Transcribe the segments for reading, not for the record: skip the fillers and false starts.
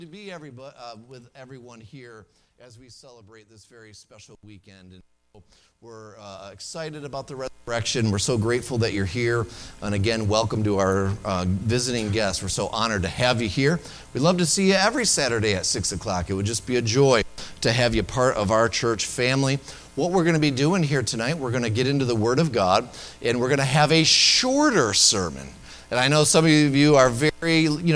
To be with everyone here as we celebrate this very special weekend. And we're excited about the resurrection. We're so grateful that you're here. And again, welcome to our visiting guests. We're so honored to have you here. We'd love to see you every Saturday at 6 o'clock. It would just be a joy to have you part of our church family. What we're going to be doing here tonight, we're going to get into the Word of God, and we're going to have a shorter sermon. And I know some of you are very,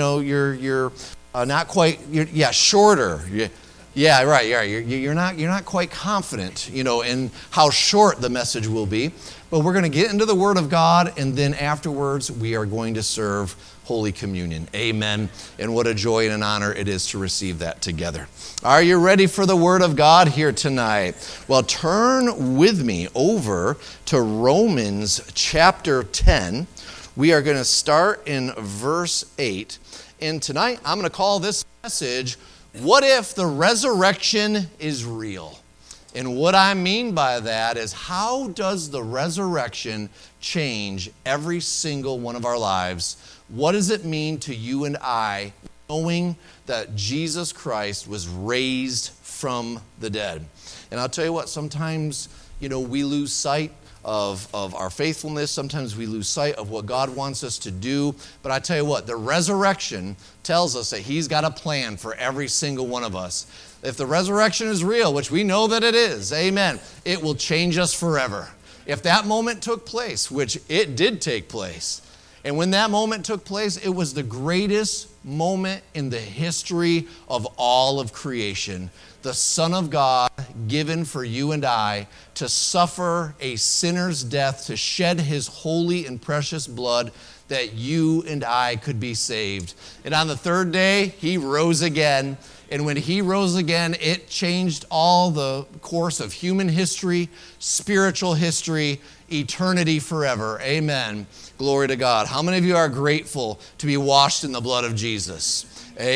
you're not quite, shorter. Yeah, right. Yeah, you're not quite confident, in how short the message will be. But we're going to get into the Word of God, and then afterwards we are going to serve Holy Communion. Amen. And what a joy and an honor it is to receive that together. Are you ready for the Word of God here tonight? Well, turn with me over to Romans chapter 10. We are going to start in verse 8. And tonight, I'm going to call this message, What If the Resurrection is Real? And what I mean by that is, how does the resurrection change every single one of our lives? What does it mean to you and I, knowing that Jesus Christ was raised from the dead? And I'll tell you what, sometimes, we lose sight of our faithfulness. Sometimes we lose sight of what God wants us to do. But I tell you what, the resurrection tells us that He's got a plan for every single one of us. If the resurrection is real, which we know that it is, amen, it will change us forever. If that moment took place, which it did take place, and when that moment took place, it was the greatest moment in the history of all of creation. The Son of God given for you and I to suffer a sinner's death, to shed His holy and precious blood that you and I could be saved. And on the third day, He rose again. And when He rose again, it changed all the course of human history, spiritual history, eternity forever. Amen. Glory to God. How many of you are grateful to be washed in the blood of Jesus?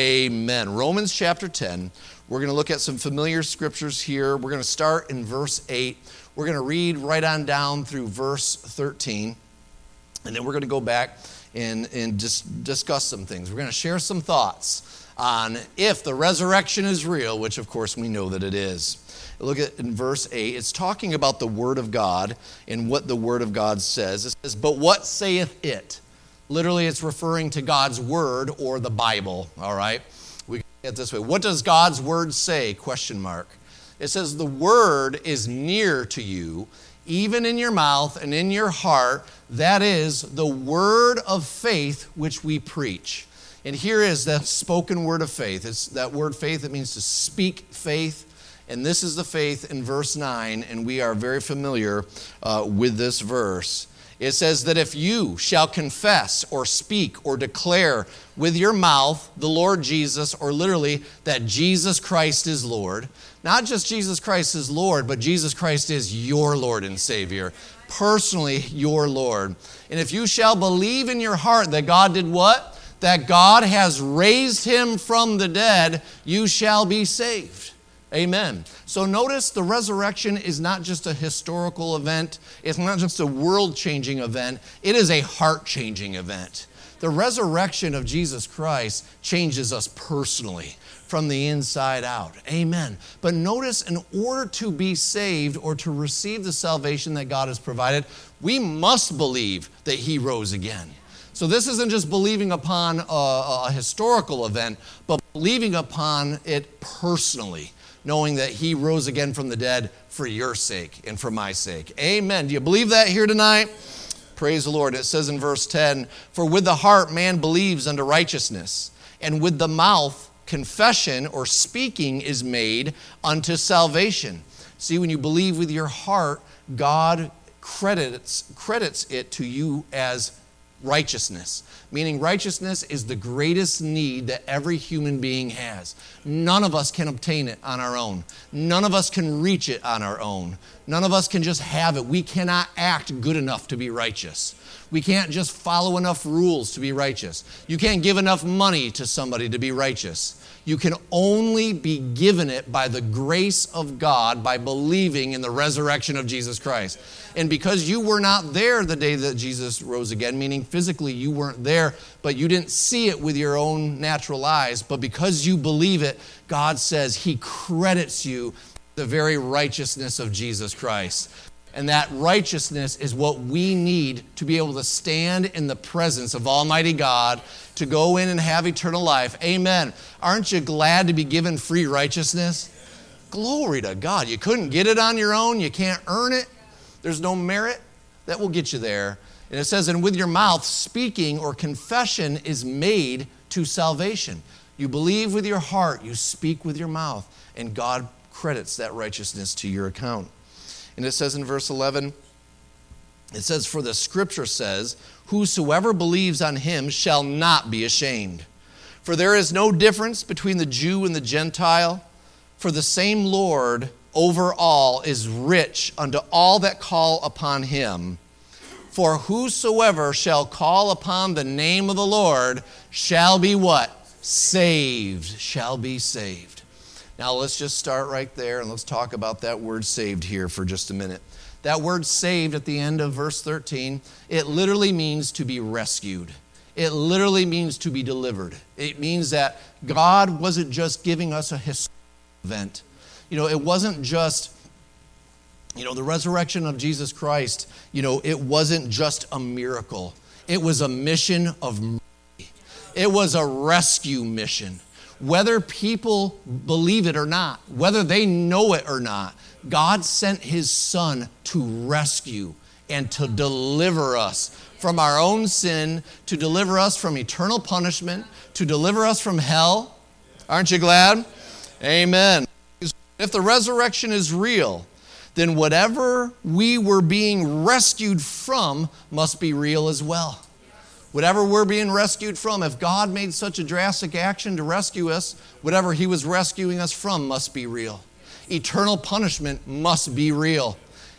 Amen. Romans chapter 10. We're going to look at some familiar scriptures here. We're going to start in verse 8. We're going to read right on down through verse 13. And then we're going to go back and just discuss some things. We're going to share some thoughts on if the resurrection is real, which of course we know that it is. Look at in verse 8. It's talking about the Word of God and what the Word of God says. It says, but what saith it? Literally, it's referring to God's Word or the Bible, all right? We get it this way. What does God's Word say? Question mark. It says, the Word is near to you, even in your mouth and in your heart. That is the word of faith which we preach. And here is that spoken word of faith. It's that word faith. It means to speak faith. And this is the faith in verse 9, and we are very familiar with this verse. It says that if you shall confess or speak or declare with your mouth the Lord Jesus, or literally that Jesus Christ is Lord, not just Jesus Christ is Lord, but Jesus Christ is your Lord and Savior, personally your Lord. And if you shall believe in your heart that God did what? That God has raised Him from the dead, you shall be saved. Amen. So notice the resurrection is not just a historical event. It's not just a world-changing event. It is a heart-changing event. The resurrection of Jesus Christ changes us personally from the inside out. Amen. But notice, in order to be saved or to receive the salvation that God has provided, we must believe that He rose again. So this isn't just believing upon a historical event, but believing upon it personally, knowing that He rose again from the dead for your sake and for my sake. Amen. Do you believe that here tonight? Praise the Lord. It says in verse 10, for with the heart man believes unto righteousness, and with the mouth confession or speaking is made unto salvation. See, when you believe with your heart, God credits it to you as righteousness, meaning righteousness is the greatest need that every human being has. None of us can obtain it on our own. None of us can reach it on our own. None of us can just have it. We cannot act good enough to be righteous. We can't just follow enough rules to be righteous. You can't give enough money to somebody to be righteous. You can only be given it by the grace of God, by believing in the resurrection of Jesus Christ. And because you were not there the day that Jesus rose again, meaning physically you weren't there, but you didn't see it with your own natural eyes, but because you believe it, God says he credits you the very righteousness of Jesus Christ. And that righteousness is what we need to be able to stand in the presence of Almighty God, to go in and have eternal life. Amen. Aren't you glad to be given free righteousness? Glory to God. You couldn't get it on your own. You can't earn it. There's no merit. That will get you there. And it says, and with your mouth speaking or confession is made to salvation. You believe with your heart, you speak with your mouth, and God credits that righteousness to your account. And it says in verse 11, it says, for the scripture says, whosoever believes on him shall not be ashamed. For there is no difference between the Jew and the Gentile, for the same Lord over all is rich unto all that call upon him. For whosoever shall call upon the name of the Lord shall be what? Saved, shall be saved. Now let's just start right there and let's talk about that word saved here for just a minute. That word saved at the end of verse 13, it literally means to be rescued. It literally means to be delivered. It means that God wasn't just giving us a historical event. It wasn't just, the resurrection of Jesus Christ, it wasn't just a miracle. It was a mission of mercy. It was a rescue mission. Whether people believe it or not, whether they know it or not, God sent his Son to rescue and to deliver us from our own sin, to deliver us from eternal punishment, to deliver us from hell. Aren't you glad? Amen. If the resurrection is real, then whatever we were being rescued from must be real as well. Whatever we're being rescued from, if God made such a drastic action to rescue us, whatever he was rescuing us from must be real. Eternal punishment must be real.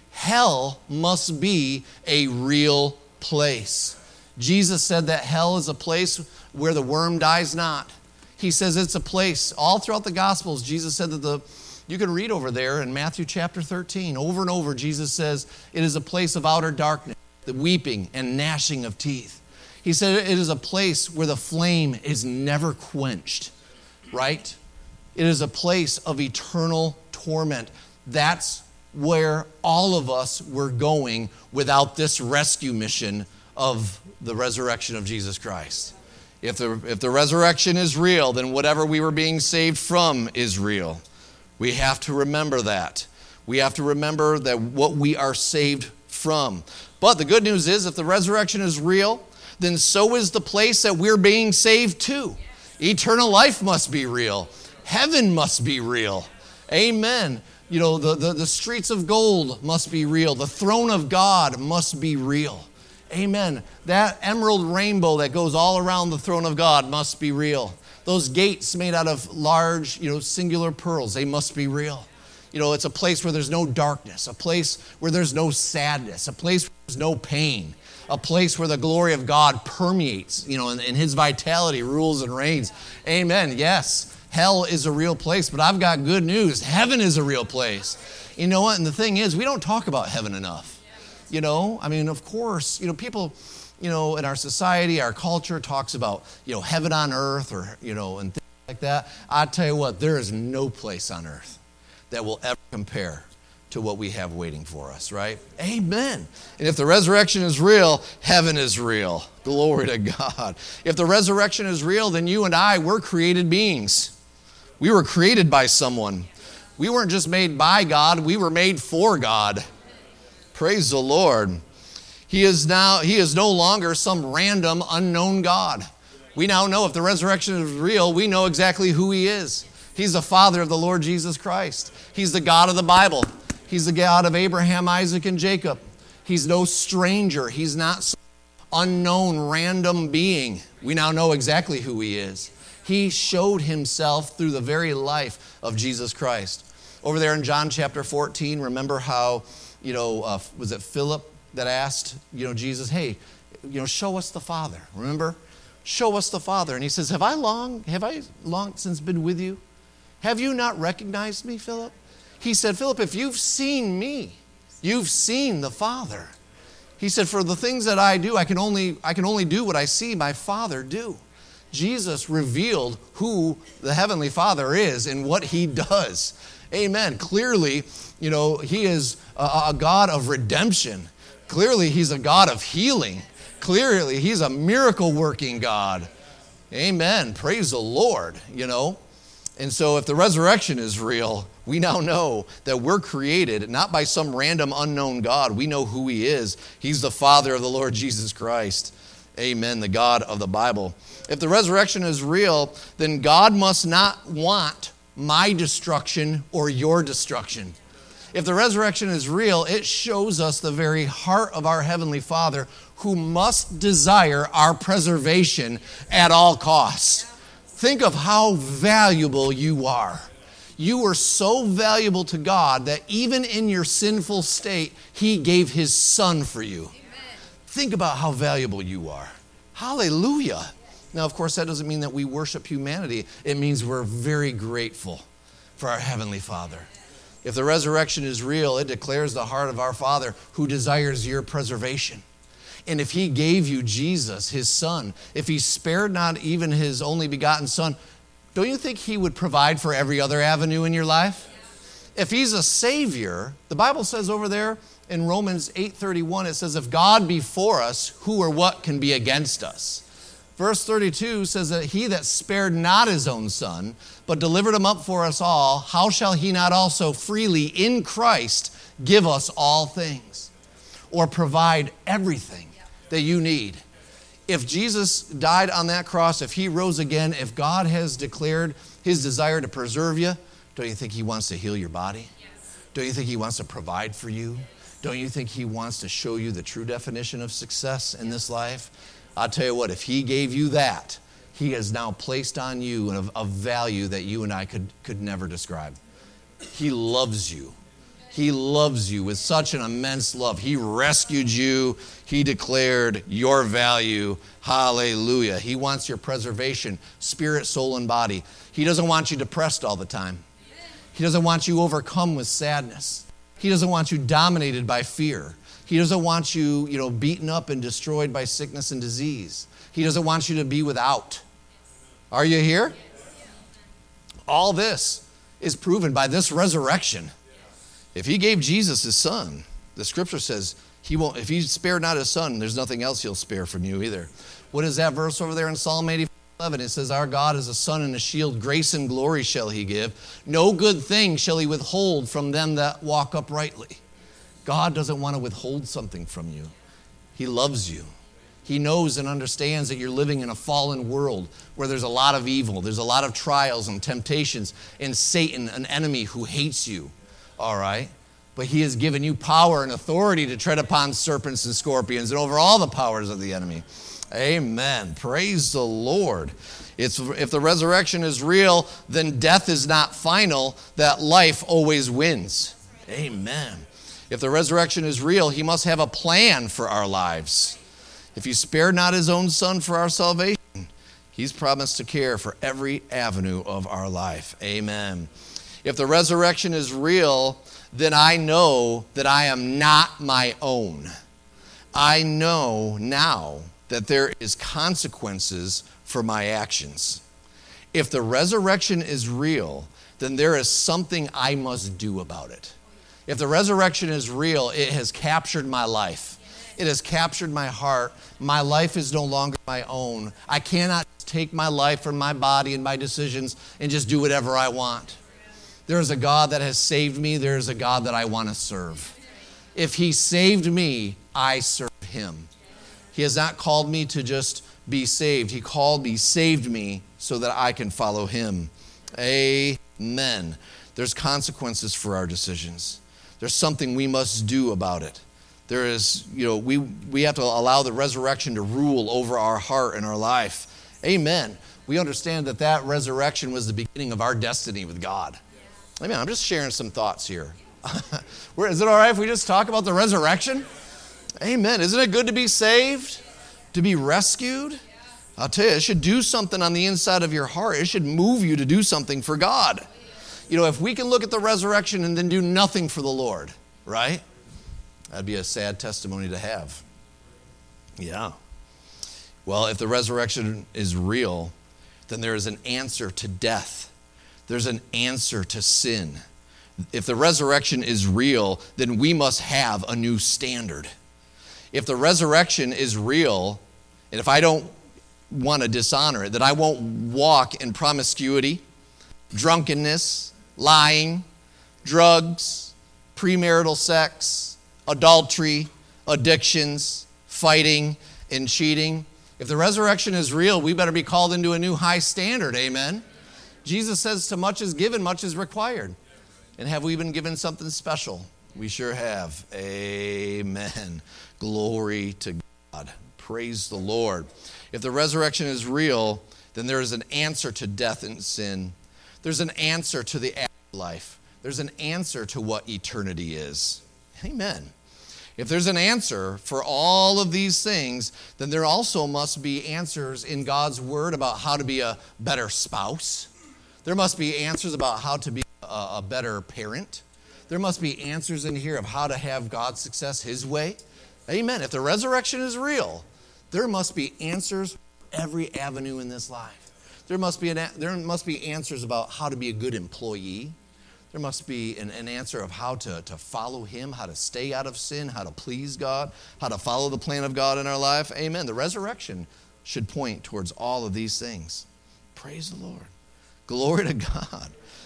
Hell must be a real place. Jesus said that hell is a place where the worm dies not. He says it's a place. All throughout the Gospels, Jesus said that you can read over there in Matthew chapter 13. Over and over, Jesus says it is a place of outer darkness, the weeping and gnashing of teeth. He said it is a place where the flame is never quenched, right? It is a place of eternal torment. That's where all of us were going without this rescue mission of the resurrection of Jesus Christ. If the resurrection is real, then whatever we were being saved from is real. We have to remember that. We have to remember that what we are saved from. But the good news is, if the resurrection is real, then so is the place that we're being saved to. Eternal life must be real. Heaven must be real. Amen. The streets of gold must be real. The throne of God must be real. Amen. That emerald rainbow that goes all around the throne of God must be real. Those gates made out of large, singular pearls, they must be real. It's a place where there's no darkness, a place where there's no sadness, a place where there's no pain. A place where the glory of God permeates, and his vitality rules and reigns. Amen. Yes, hell is a real place, but I've got good news. Heaven is a real place. You know what? And the thing is, we don't talk about heaven enough. Of course, people, in our society, our culture talks about, heaven on earth or, and things like that. I tell you what, there is no place on earth that will ever compare to what we have waiting for us, right? Amen. And if the resurrection is real, heaven is real. Glory to God. If the resurrection is real, then you and I, we're created beings. We were created by someone. We weren't just made by God, we were made for God. Praise the Lord. He is no longer some random unknown God. We now know if the resurrection is real, we know exactly who he is. He's the Father of the Lord Jesus Christ. He's the God of the Bible. He's the God of Abraham, Isaac, and Jacob. He's no stranger. He's not some unknown, random being. We now know exactly who he is. He showed himself through the very life of Jesus Christ. Over there in John chapter 14, remember how, was it Philip that asked, Jesus, hey, show us the Father. Remember? show us the Father. And he says, have I long since been with you? Have you not recognized me, Philip? He said, Philip, if you've seen me, you've seen the Father. He said, for the things that I do, I can only do what I see my Father do. Jesus revealed who the Heavenly Father is and what he does. Amen. Clearly, he is a God of redemption. Clearly, he's a God of healing. Clearly, he's a miracle-working God. Amen. Praise the Lord, And so if the resurrection is real, we now know that we're created not by some random unknown God. We know who he is. He's the Father of the Lord Jesus Christ. Amen, the God of the Bible. If the resurrection is real, then God must not want my destruction or your destruction. If the resurrection is real, it shows us the very heart of our Heavenly Father, who must desire our preservation at all costs. Think of how valuable you are. You are so valuable to God that even in your sinful state, he gave his Son for you. Amen. Think about how valuable you are. Hallelujah. Now, of course, that doesn't mean that we worship humanity. It means we're very grateful for our Heavenly Father. If the resurrection is real, it declares the heart of our Father who desires your preservation. And if he gave you Jesus, his Son, if he spared not even his only begotten Son, don't you think he would provide for every other avenue in your life? If he's a Savior, the Bible says over there in Romans 8:31, it says, if God be for us, who or what can be against us? Verse 32 says that he that spared not his own Son, but delivered him up for us all, how shall he not also freely in Christ give us all things? Or provide everything that you need. If Jesus died on that cross, if he rose again, if God has declared his desire to preserve you, don't you think he wants to heal your body? Yes. Don't you think he wants to provide for you? Don't you think he wants to show you the true definition of success in this life? I'll tell you what, if he gave you that, he has now placed on you a value that you and I could never describe. He loves you. He loves you with such an immense love. He rescued you. He declared your value. Hallelujah. He wants your preservation, spirit, soul, and body. He doesn't want you depressed all the time. He doesn't want you overcome with sadness. He doesn't want you dominated by fear. He doesn't want you, beaten up and destroyed by sickness and disease. He doesn't want you to be without. Are you here? All this is proven by this resurrection. If he gave Jesus his Son, the scripture says he won't. If he spared not his Son, there's nothing else he'll spare from you either. What is that verse over there in Psalm 85:11? It says, our God is a sun and a shield, grace and glory shall he give. No good thing shall he withhold from them that walk uprightly. God doesn't want to withhold something from you. He loves you. He knows and understands that you're living in a fallen world where there's a lot of evil, there's a lot of trials and temptations, and Satan, an enemy who hates you. All right? But he has given you power and authority to tread upon serpents and scorpions and over all the powers of the enemy. Amen. Praise the Lord. If the resurrection is real, then death is not final, that life always wins. Amen. If the resurrection is real, he must have a plan for our lives. If he spared not his own Son for our salvation, he's promised to care for every avenue of our life. Amen. If the resurrection is real, then I know that I am not my own. I know now that there is consequences for my actions. If the resurrection is real, then there is something I must do about it. If the resurrection is real, it has captured my life. It has captured my heart. My life is no longer my own. I cannot take my life or my body and my decisions and just do whatever I want. There is a God that has saved me. There is a God that I want to serve. If he saved me, I serve him. He has not called me to just be saved. He saved me so that I can follow him. Amen. There's consequences for our decisions. There's something we must do about it. There is, we have to allow the resurrection to rule over our heart and our life. Amen. We understand that resurrection was the beginning of our destiny with God. Amen. I'm just sharing some thoughts here. Is it all right if we just talk about the resurrection? Amen. Isn't it good to be saved? To be rescued? I'll tell you, it should do something on the inside of your heart. It should move you to do something for God. You know, if we can look at the resurrection and then do nothing for the Lord, right? That'd be a sad testimony to have. Yeah. Well, if the resurrection is real, then there is an answer to death. There's an answer to sin. If the resurrection is real, then we must have a new standard. If the resurrection is real, and if I don't want to dishonor it, that I won't walk in promiscuity, drunkenness, lying, drugs, premarital sex, adultery, addictions, fighting, and cheating. If the resurrection is real, we better be called into a new high standard, amen? Jesus says, to much is given, much is required. And have we been given something special? We sure have. Amen. Glory to God. Praise the Lord. If the resurrection is real, then there is an answer to death and sin. There's an answer to the afterlife. There's an answer to what eternity is. Amen. If there's an answer for all of these things, then there also must be answers in God's word about how to be a better spouse. There must be answers about how to be a better parent. There must be answers in here of how to have God's success His way. Amen. If the resurrection is real, there must be answers for every avenue in this life. There must be answers about how to be a good employee. There must be an answer of how to follow Him, how to stay out of sin, how to please God, how to follow the plan of God in our life. Amen. The resurrection should point towards all of these things. Praise the Lord. Glory to God.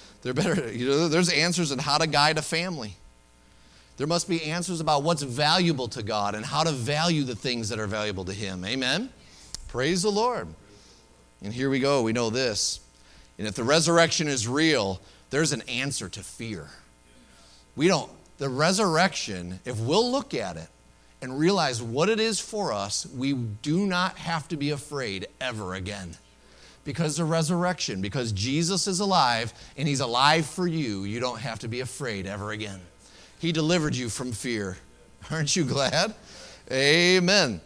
There's answers on how to guide a family. There must be answers about what's valuable to God and how to value the things that are valuable to Him. Amen? Praise the Lord. And here we go. We know this. And if the resurrection is real, there's an answer to fear. The resurrection, if we'll look at it and realize what it is for us, we do not have to be afraid ever again. Because the resurrection, because Jesus is alive and He's alive for you, you don't have to be afraid ever again. He delivered you from fear. Aren't you glad? Amen.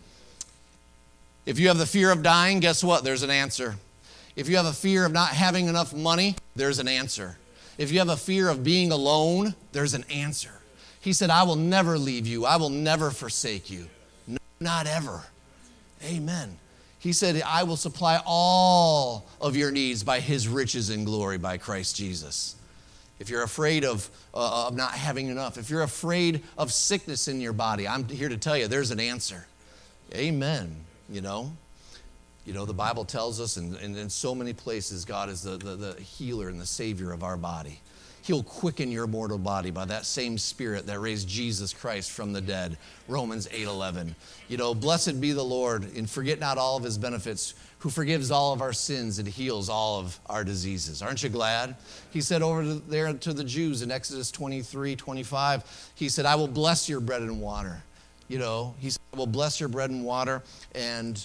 If you have the fear of dying, guess what? There's an answer. If you have a fear of not having enough money, there's an answer. If you have a fear of being alone, there's an answer. He said, I will never leave you. I will never forsake you. No, not ever. Amen. He said, I will supply all of your needs by His riches and glory by Christ Jesus. If you're afraid of not having enough, if you're afraid of sickness in your body, I'm here to tell you there's an answer. Amen. You know, the Bible tells us, and in so many places, God is the healer and the Savior of our body. He'll quicken your mortal body by that same Spirit that raised Jesus Christ from the dead. Romans 8:11. Blessed be the Lord, and forget not all of His benefits, who forgives all of our sins and heals all of our diseases. Aren't you glad? He said over there to the Jews in Exodus 23:25, He said, I will bless your bread and water. He said, I will bless your bread and water and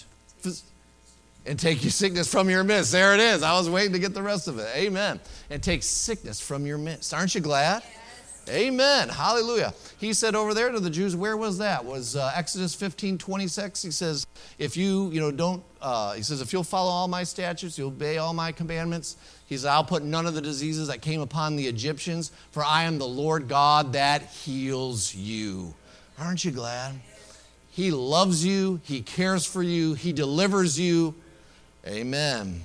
take your sickness from your midst. There it is. I was waiting to get the rest of it. Amen. And take sickness from your midst. Aren't you glad? Yes. Amen. Hallelujah. He said over there to the Jews, where was that? Was Exodus 15:26. He says, if you if you'll follow all my statutes, you'll obey all my commandments. He said, I'll put none of the diseases that came upon the Egyptians, for I am the Lord God that heals you. Aren't you glad? He loves you. He cares for you. He delivers you. Amen.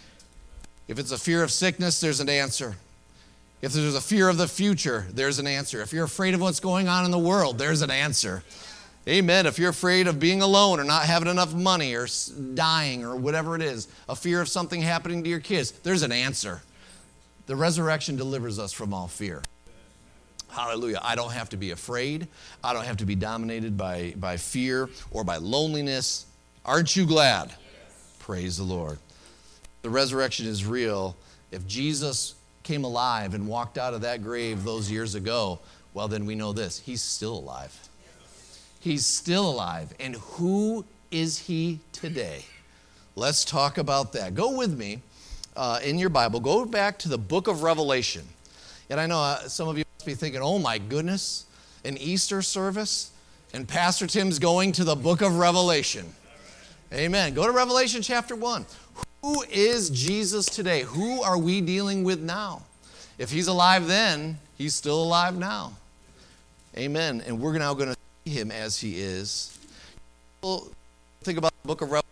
If it's a fear of sickness, there's an answer. If there's a fear of the future, there's an answer. If you're afraid of what's going on in the world, there's an answer. Amen. If you're afraid of being alone or not having enough money or dying or whatever it is, a fear of something happening to your kids, there's an answer. The resurrection delivers us from all fear. Hallelujah. I don't have to be afraid. I don't have to be dominated by fear or by loneliness. Aren't you glad? Praise the Lord. The resurrection is real. If Jesus came alive and walked out of that grave those years ago, well, then we know this. He's still alive. He's still alive. And who is He today? Let's talk about that. Go with me in your Bible. Go back to the book of Revelation. And I know some of you must be thinking, oh my goodness, an Easter service? And Pastor Tim's going to the book of Revelation. Amen. Go to Revelation chapter 1. Who is Jesus today? Who are we dealing with now? If he's alive then, he's still alive now. Amen. And we're now going to see him as he is. People think about the book of Revelation.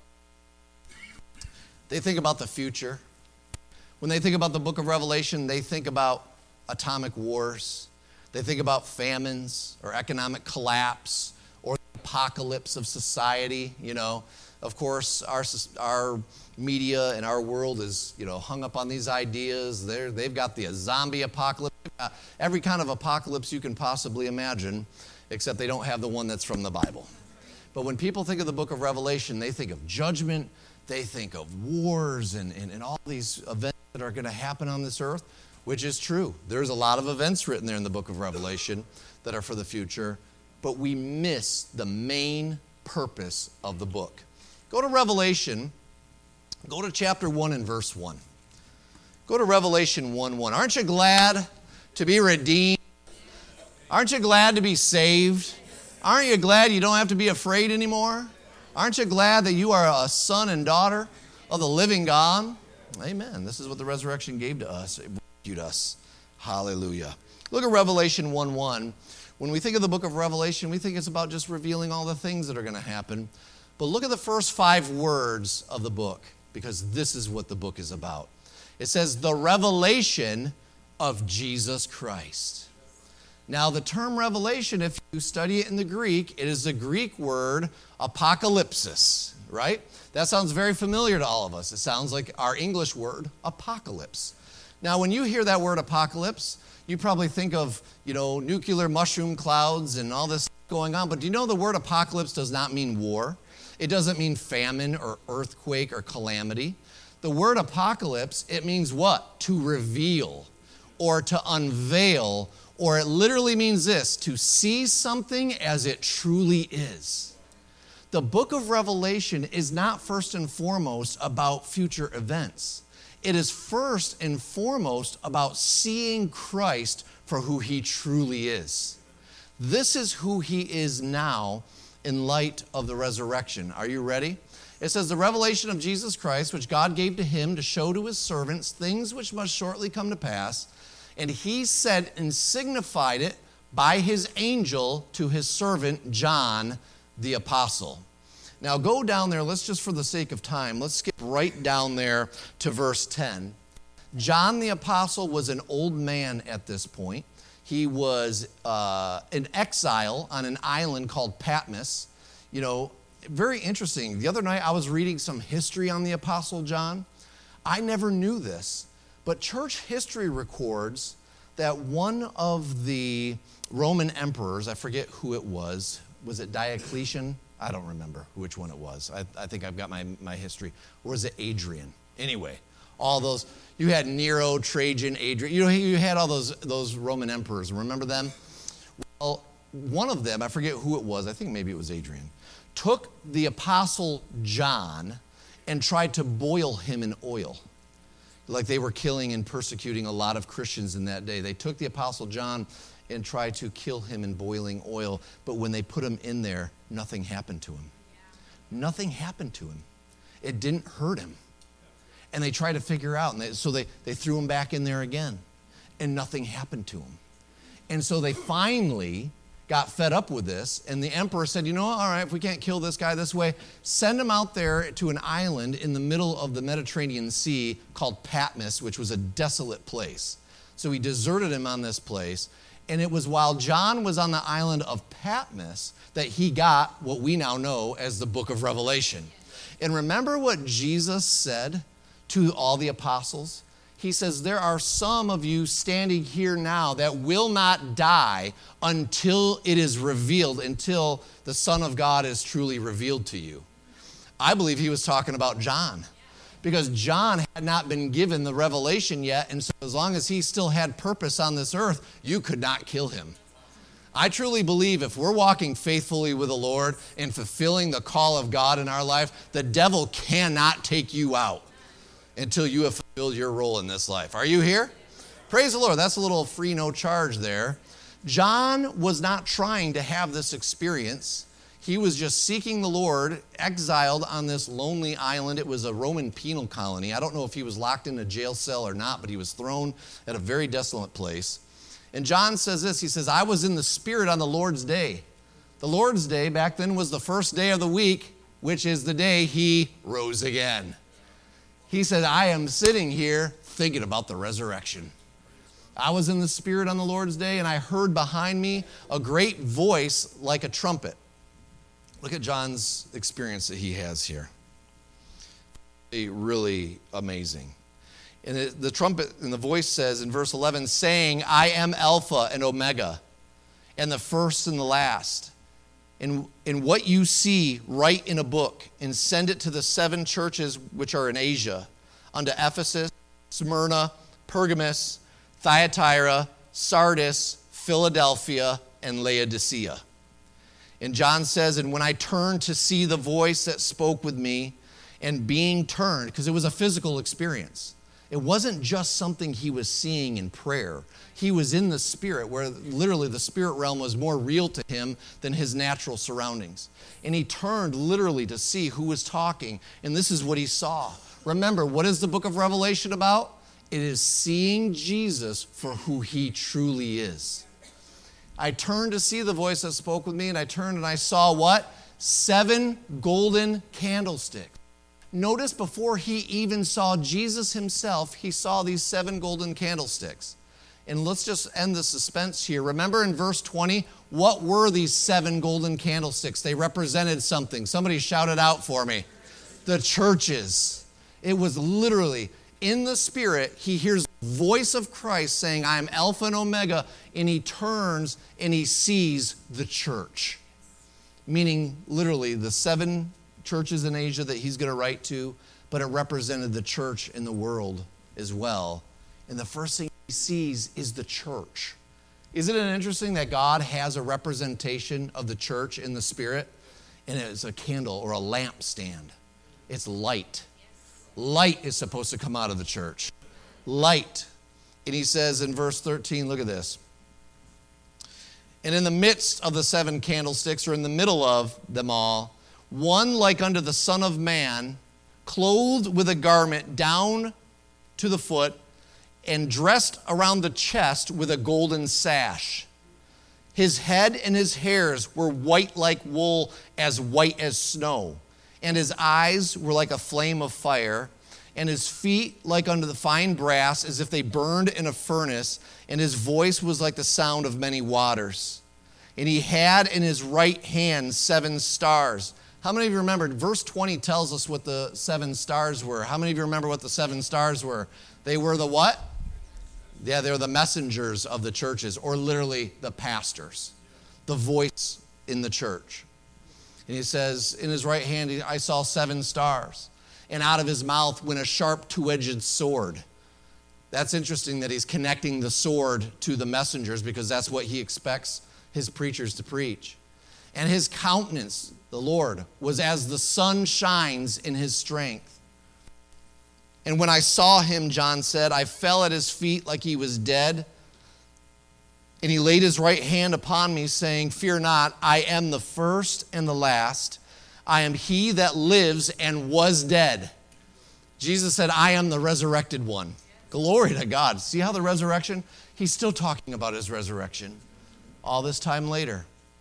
They think about the future. When they think about the book of Revelation, they think about atomic wars. They think about famines or economic collapse or the apocalypse of society. You know, of course, our media and our world is, hung up on these ideas. They've got the zombie apocalypse, every kind of apocalypse you can possibly imagine, except they don't have the one that's from the Bible. But when people think of the book of Revelation, they think of judgment, they think of wars and all these events that are going to happen on this earth, which is true. There's a lot of events written there in the book of Revelation that are for the future, but we miss the main purpose of the book. Go to Revelation. Go to chapter 1 and verse 1. Go to Revelation 1:1. Aren't you glad to be redeemed? Aren't you glad to be saved? Aren't you glad you don't have to be afraid anymore? Aren't you glad that you are a son and daughter of the living God? Amen. This is what the resurrection gave to us. It rescued us. Hallelujah. Look at Revelation 1:1. When we think of the book of Revelation, we think it's about just revealing all the things that are going to happen. But look at the first 5 words of the book, because this is what the book is about. It says, the revelation of Jesus Christ. Now, the term revelation, if you study it in the Greek, it is the Greek word apocalypsis, right? That sounds very familiar to all of us. It sounds like our English word, apocalypse. Now, when you hear that word apocalypse, you probably think of, nuclear mushroom clouds and all this going on. But do you know the word apocalypse does not mean war? It doesn't mean famine or earthquake or calamity. The word apocalypse, it means what? To reveal or to unveil, or it literally means this, to see something as it truly is. The book of Revelation is not first and foremost about future events. It is first and foremost about seeing Christ for who he truly is. This is who he is now in light of the resurrection. Are you ready? It says, the revelation of Jesus Christ, which God gave to him to show to his servants things which must shortly come to pass. And he said and signified it by his angel to his servant John the apostle. Now go down there, let's just for the sake of time, let's skip right down there to verse 10. John the apostle was an old man at this point. He was in exile on an island called Patmos. Very interesting. The other night I was reading some history on the Apostle John. I never knew this, but church history records that one of the Roman emperors, I forget who it was it Diocletian? I don't remember which one it was. I think I've got my history. Or was it Adrian? Anyway, all those, you had Nero, Trajan, Adrian, you had all those Roman emperors. Remember them? Well, one of them, I forget who it was, I think maybe it was Adrian, took the Apostle John and tried to boil him in oil. Like they were killing and persecuting a lot of Christians in that day. They took the Apostle John and tried to kill him in boiling oil, but when they put him in there, nothing happened to him. Nothing happened to him. It didn't hurt him. And they tried to figure out, and so they threw him back in there again, and nothing happened to him. And so they finally got fed up with this, and the emperor said, all right, if we can't kill this guy this way, send him out there to an island in the middle of the Mediterranean Sea called Patmos, which was a desolate place. So he deserted him on this place, and it was while John was on the island of Patmos that he got what we now know as the book of Revelation. And remember what Jesus said to all the apostles? He says, there are some of you standing here now that will not die until it is revealed, until the Son of God is truly revealed to you. I believe he was talking about John, because John had not been given the revelation yet, and so as long as he still had purpose on this earth, you could not kill him. I truly believe if we're walking faithfully with the Lord and fulfilling the call of God in our life, the devil cannot take you out until you have fulfilled your role in this life. Are you here? Praise the Lord. That's a little free, no charge there. John was not trying to have this experience. He was just seeking the Lord, exiled on this lonely island. It was a Roman penal colony. I don't know if he was locked in a jail cell or not, but he was thrown at a very desolate place. And John says this, he says, I was in the Spirit on the Lord's day. The Lord's day back then was the first day of the week, which is the day he rose again. He said, I am sitting here thinking about the resurrection. I was in the Spirit on the Lord's day, and I heard behind me a great voice like a trumpet. Look at John's experience that he has here. Really amazing. And the trumpet and the voice says in verse 11, saying, I am Alpha and Omega, and the first and the last. And what you see, write in a book, and send it to the 7 churches which are in Asia, unto Ephesus, Smyrna, Pergamos, Thyatira, Sardis, Philadelphia, and Laodicea. And John says, and when I turned to see the voice that spoke with me, and being turned, because it was a physical experience. It wasn't just something he was seeing in prayer. He was in the Spirit, where literally the spirit realm was more real to him than his natural surroundings. And he turned literally to see who was talking, and this is what he saw. Remember, what is the book of Revelation about? It is seeing Jesus for who he truly is. I turned to see the voice that spoke with me, and I turned and I saw what? 7 golden candlesticks. Notice before he even saw Jesus himself, he saw these 7 golden candlesticks. And let's just end the suspense here. Remember in verse 20, what were these 7 golden candlesticks? They represented something. Somebody shout it out for me. The churches. It was literally in the Spirit, he hears the voice of Christ saying, I am Alpha and Omega, and he turns and he sees the church. Meaning literally the 7 churches in Asia that he's going to write to, but it represented the church in the world as well. And the first thing he sees is the church. Isn't it interesting that God has a representation of the church in the Spirit? And it's a candle or a lampstand. It's light. Light is supposed to come out of the church. Light. And he says in verse 13, look at this. And in the midst of the 7 candlesticks, or in the middle of them all, one like unto the Son of Man, clothed with a garment down to the foot, and dressed around the chest with a golden sash. His head and his hairs were white like wool, as white as snow. And his eyes were like a flame of fire, and his feet like unto the fine brass, as if they burned in a furnace, and his voice was like the sound of many waters. And he had in his right hand 7 stars. How many of you remember? Verse 20 tells us what the 7 stars were. How many of you remember what the 7 stars were? They were the what? Yeah, they were the messengers of the churches, or literally the pastors, the voice in the church. And he says, in his right hand, I saw 7 stars. And out of his mouth went a sharp 2-edged sword. That's interesting that he's connecting the sword to the messengers, because that's what he expects his preachers to preach. And his countenance, the Lord, was as the sun shines in his strength. And when I saw him, John said, I fell at his feet like he was dead. And he laid his right hand upon me, saying, fear not, I am the first and the last. I am he that lives and was dead. Jesus said, I am the resurrected one. Glory to God. See how the resurrection? He's still talking about his resurrection all this time later.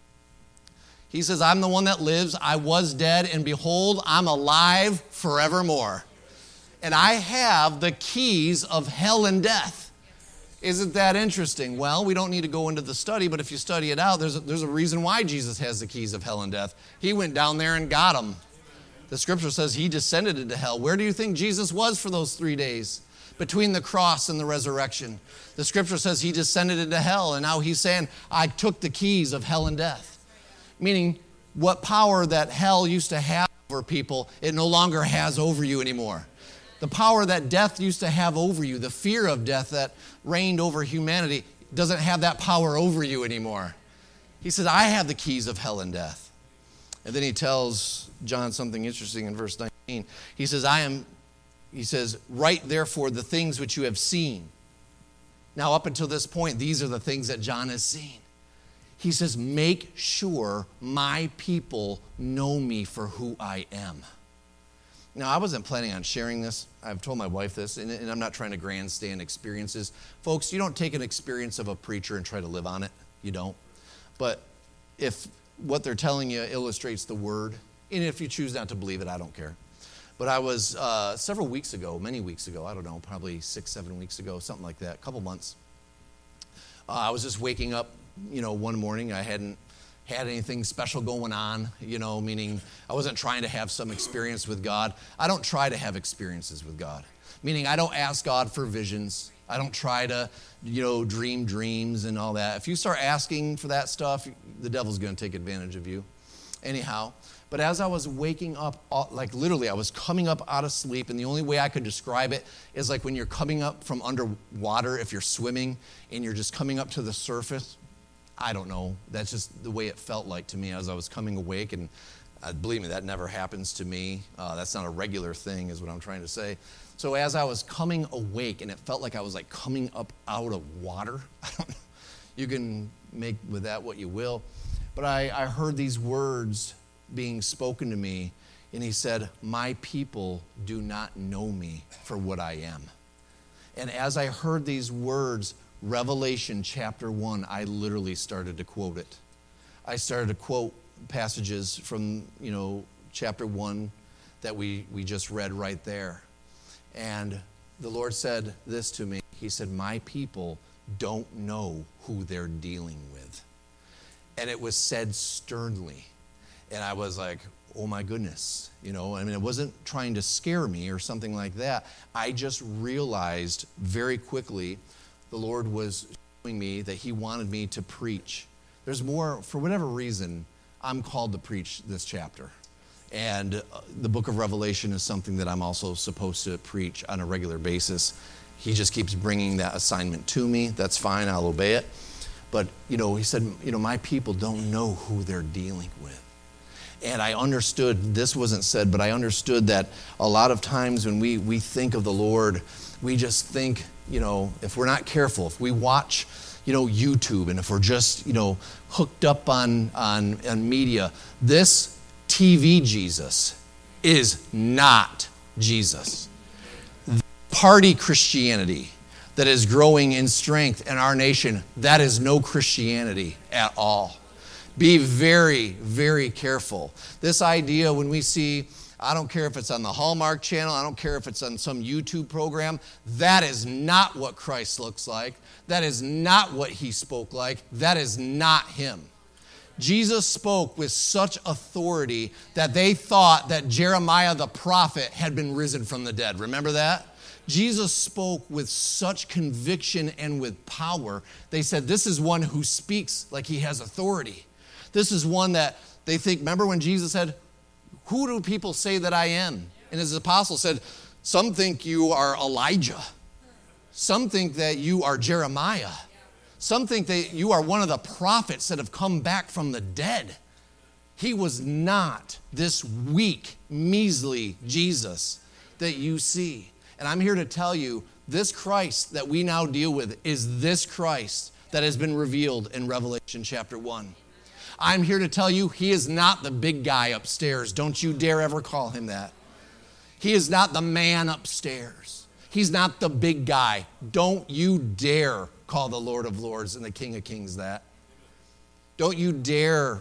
He says, I'm the one that lives. I was dead, and behold, I'm alive forevermore. And I have the keys of hell and death. Isn't that interesting? Well, we don't need to go into the study, but if you study it out, there's a reason why Jesus has the keys of hell and death. He went down there and got them. The scripture says he descended into hell. Where do you think Jesus was for those 3 days? Between the cross and the resurrection. The scripture says he descended into hell, and now he's saying, I took the keys of hell and death. Meaning, what power that hell used to have over people, it no longer has over you anymore. The power that death used to have over you, the fear of death that reigned over humanity, doesn't have that power over you anymore. He says, I have the keys of hell and death. And then he tells John something interesting in verse 19. He says, write therefore the things which you have seen. Now, up until this point, these are the things that John has seen. He says, make sure my people know me for who I am. Now, I wasn't planning on sharing this. I've told my wife this, and I'm not trying to grandstand experiences. Folks, you don't take an experience of a preacher and try to live on it. You don't. But if what they're telling you illustrates the word, and if you choose not to believe it, I don't care. But I was several weeks ago, many weeks ago, I don't know, probably 6-7 weeks ago, something like that, a couple months. I was just waking up, one morning. I hadn't had anything special going on, meaning I wasn't trying to have some experience with God. I don't try to have experiences with God, meaning I don't ask God for visions. I don't try to, dream dreams and all that. If you start asking for that stuff, the devil's going to take advantage of you. Anyhow, but as I was waking up, like literally I was coming up out of sleep, and the only way I could describe it is like when you're coming up from underwater, if you're swimming and you're just coming up to the surface. I don't know. That's just the way it felt like to me as I was coming awake. And believe me, that never happens to me. That's not a regular thing is what I'm trying to say. So as I was coming awake, and it felt like I was like coming up out of water. I don't know. You can make with that what you will. But I heard these words being spoken to me. And he said, my people do not know me for what I am. And as I heard these words, Revelation chapter 1, I literally started to quote it. I started to quote passages from, chapter 1 that we just read right there. And the Lord said this to me. He said, my people don't know who they're dealing with. And it was said sternly. And I was like, oh my goodness. It wasn't trying to scare me or something like that. I just realized very quickly the Lord was showing me that he wanted me to preach. There's more, for whatever reason, I'm called to preach this chapter. And the book of Revelation is something that I'm also supposed to preach on a regular basis. He just keeps bringing that assignment to me. That's fine, I'll obey it. But, he said, my people don't know who they're dealing with. And I understood, this wasn't said, but I understood that a lot of times when we think of the Lord, we just think, if we're not careful, if we watch, YouTube, and if we're just, hooked up on media, this TV Jesus is not Jesus. The party Christianity that is growing in strength in our nation, that is no Christianity at all. Be very, very careful. This idea when we see, I don't care if it's on the Hallmark Channel, I don't care if it's on some YouTube program, that is not what Christ looks like. That is not what he spoke like. That is not him. Jesus spoke with such authority that they thought that Jeremiah the prophet had been risen from the dead. Remember that? Jesus spoke with such conviction and with power. They said, this is one who speaks like he has authority. This is one that they think, remember when Jesus said, who do people say that I am? And his apostles said, some think you are Elijah. Some think that you are Jeremiah. Some think that you are one of the prophets that have come back from the dead. He was not this weak, measly Jesus that you see. And I'm here to tell you, this Christ that we now deal with is this Christ that has been revealed in Revelation chapter 1. I'm here to tell you, he is not the big guy upstairs. Don't you dare ever call him that. He is not the man upstairs. He's not the big guy. Don't you dare call the Lord of Lords and the King of Kings that. Don't you dare,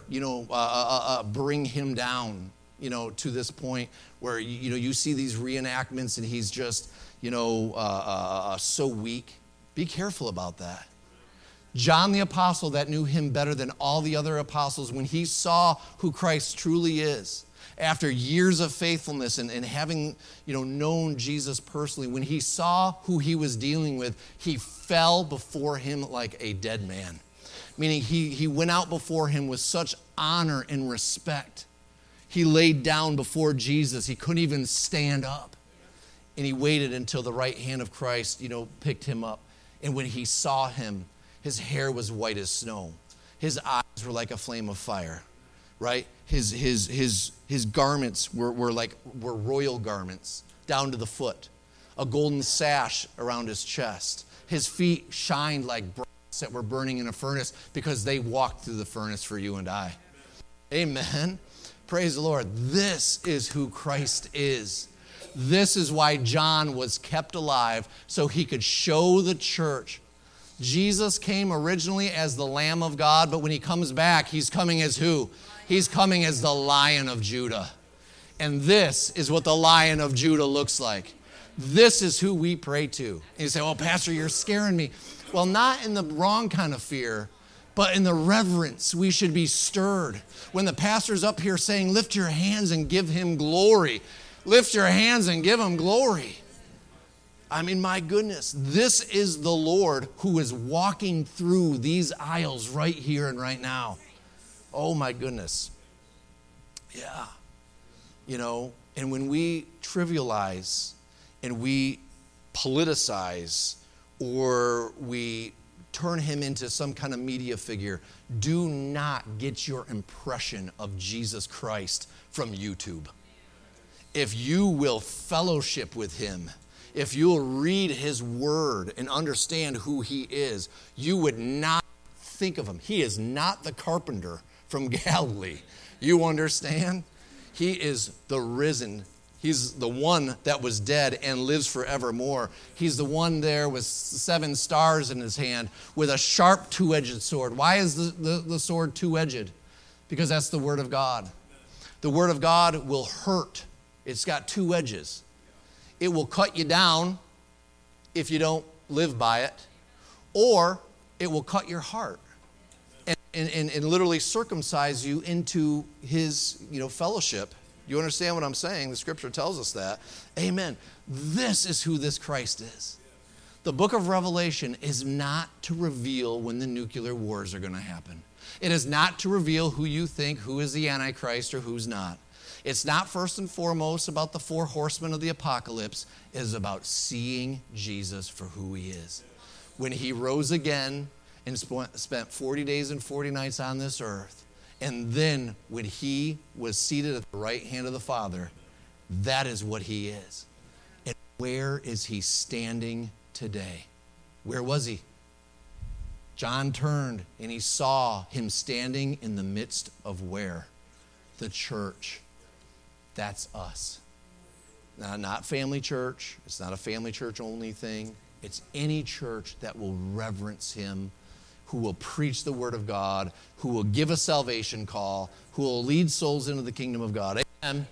bring him down, to this point where, you see these reenactments and he's just, so weak. Be careful about that. John the apostle that knew him better than all the other apostles, when he saw who Christ truly is, after years of faithfulness and having, known Jesus personally, when he saw who he was dealing with, he fell before him like a dead man. Meaning he went out before him with such honor and respect. He laid down before Jesus. He couldn't even stand up. And he waited until the right hand of Christ, picked him up. And when he saw him, his hair was white as snow. His eyes were like a flame of fire, right? His garments were royal garments down to the foot. A golden sash around his chest. His feet shined like brass that were burning in a furnace because they walked through the furnace for you and I. Amen. Praise the Lord. This is who Christ is. This is why John was kept alive, so he could show the church. Jesus came originally as the Lamb of God, but when he comes back, he's coming as who? He's coming as the Lion of Judah. And this is what the Lion of Judah looks like. This is who we pray to. And you say, well, Pastor, you're scaring me. Well, not in the wrong kind of fear, but in the reverence. We should be stirred. When the pastor's up here saying, lift your hands and give him glory. Lift your hands and give him glory. I mean, my goodness, this is the Lord who is walking through these aisles right here and right now. Oh, my goodness. Yeah. You know, and when we trivialize and we politicize or we turn him into some kind of media figure, do not get your impression of Jesus Christ from YouTube. If you will fellowship with him, if you'll read his word and understand who he is, you would not think of him. He is not the carpenter from Galilee. You understand? He is the risen. He's the one that was dead and lives forevermore. He's the one there with 7 stars in his hand with a sharp two-edged sword. Why is the sword two-edged? Because that's the word of God. The word of God will hurt. It's got 2 edges. It will cut you down if you don't live by it, or it will cut your heart and literally circumcise you into his, fellowship. You understand what I'm saying? The scripture tells us that. Amen. This is who this Christ is. The book of Revelation is not to reveal when the nuclear wars are going to happen. It is not to reveal who you think, who is the Antichrist or who's not. It's not first and foremost about the 4 horsemen of the apocalypse. It is about seeing Jesus for who he is. When he rose again and spent 40 days and 40 nights on this earth, and then when he was seated at the right hand of the Father, that is what he is. And where is he standing today? Where was he? John turned and he saw him standing in the midst of where? The church. That's us. Now, not family church. It's not a family church only thing. It's any church that will reverence him, who will preach the word of God, who will give a salvation call, who will lead souls into the kingdom of God. Amen.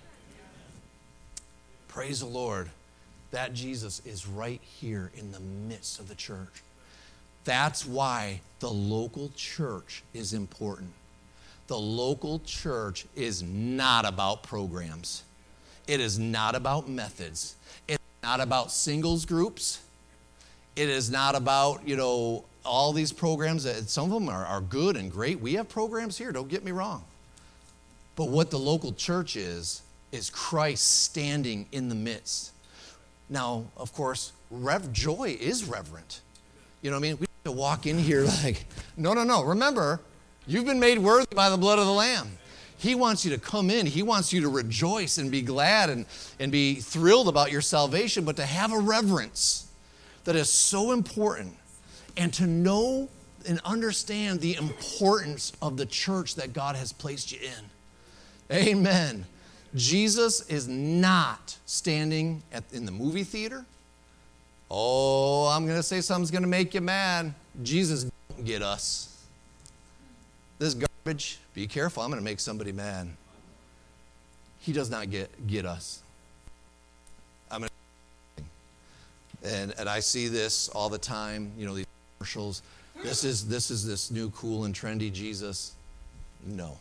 Praise the Lord. That Jesus is right here in the midst of the church. That's why the local church is important. The local church is not about programs. It is not about methods. It's not about singles groups. It is not about, all these programs. Some of them are good and great. We have programs here, don't get me wrong. But what the local church is Christ standing in the midst. Now, of course, joy is reverent. You know what I mean? We have to walk in here like, no. Remember, you've been made worthy by the blood of the Lamb. He wants you to come in. He wants you to rejoice and be glad and be thrilled about your salvation, but to have a reverence that is so important and to know and understand the importance of the church that God has placed you in. Amen. Jesus is not standing in the movie theater. Oh, I'm going to say something's going to make you mad. Jesus don't get us. This garbage, be careful, I'm going to make somebody mad. He does not get us. And I see this all the time, these commercials. This is this new cool and trendy Jesus. No.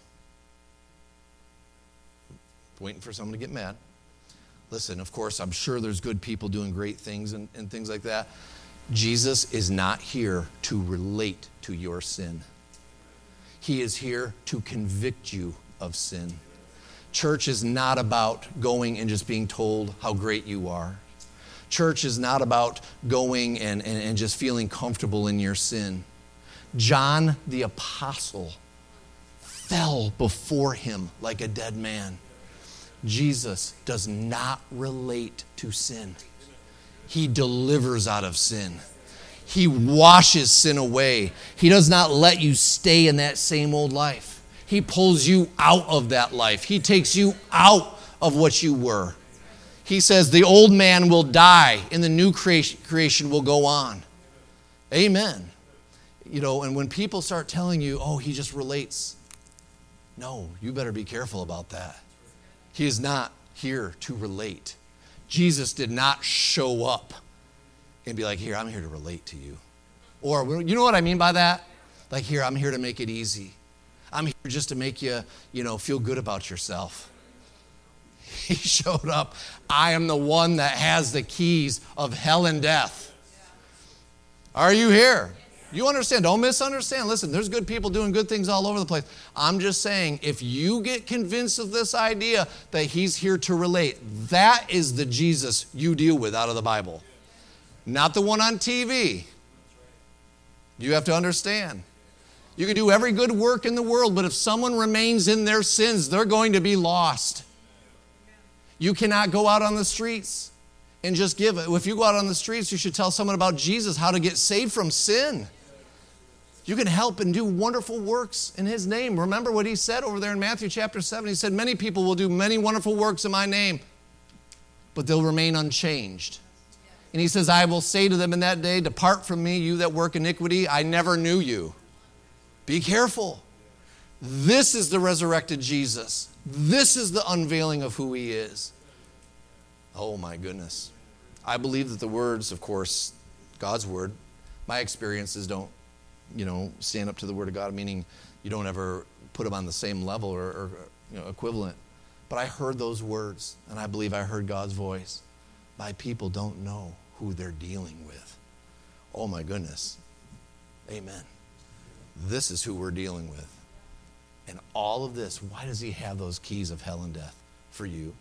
Waiting for someone to get mad. Listen, of course, I'm sure there's good people doing great things and things like that. Jesus is not here to relate to your sin. He is here to convict you of sin. Church is not about going and just being told how great you are. Church is not about going and just feeling comfortable in your sin. John the Apostle fell before him like a dead man. Jesus does not relate to sin. He delivers out of sin. He washes sin away. He does not let you stay in that same old life. He pulls you out of that life. He takes you out of what you were. He says the old man will die and the new creation will go on. Amen. You know, and when people start telling you, oh, he just relates. No, you better be careful about that. He is not here to relate. Jesus did not show up and be like, here, I'm here to relate to you. Or, you know what I mean by that? Like, here, I'm here to make it easy. I'm here just to make you, feel good about yourself. He showed up. I am the one that has the keys of hell and death. Are you here? You understand? Don't misunderstand. Listen, there's good people doing good things all over the place. I'm just saying, if you get convinced of this idea that he's here to relate, that is the Jesus you deal with out of the Bible. Not the one on TV. You have to understand. You can do every good work in the world, but if someone remains in their sins, they're going to be lost. You cannot go out on the streets and just give it. If you go out on the streets, you should tell someone about Jesus, how to get saved from sin. You can help and do wonderful works in his name. Remember what he said over there in Matthew chapter 7. He said, many people will do many wonderful works in my name, but they'll remain unchanged. And he says, I will say to them in that day, depart from me, you that work iniquity. I never knew you. Be careful. This is the resurrected Jesus. This is the unveiling of who he is. Oh my goodness. I believe that the words, of course, God's word, my experiences don't, stand up to the word of God, meaning you don't ever put them on the same level or equivalent. But I heard those words, and I believe I heard God's voice. My people don't know who they're dealing with. Oh my goodness. Amen. This is who we're dealing with. And all of this, why does he have those keys of hell and death for you?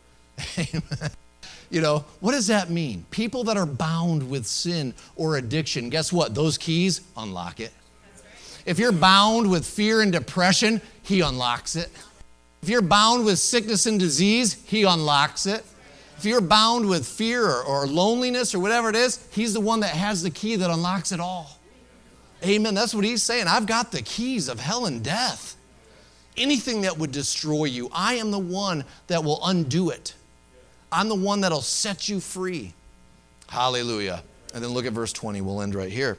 Amen. What does that mean? People that are bound with sin or addiction, guess what? Those keys unlock it. That's right. If you're bound with fear and depression, he unlocks it. If you're bound with sickness and disease, he unlocks it. If you're bound with fear or loneliness or whatever it is, he's the one that has the key that unlocks it all. Amen. That's what he's saying. I've got the keys of hell and death. Anything that would destroy you, I am the one that will undo it. I'm the one that'll set you free. Hallelujah. And then look at verse 20. We'll end right here.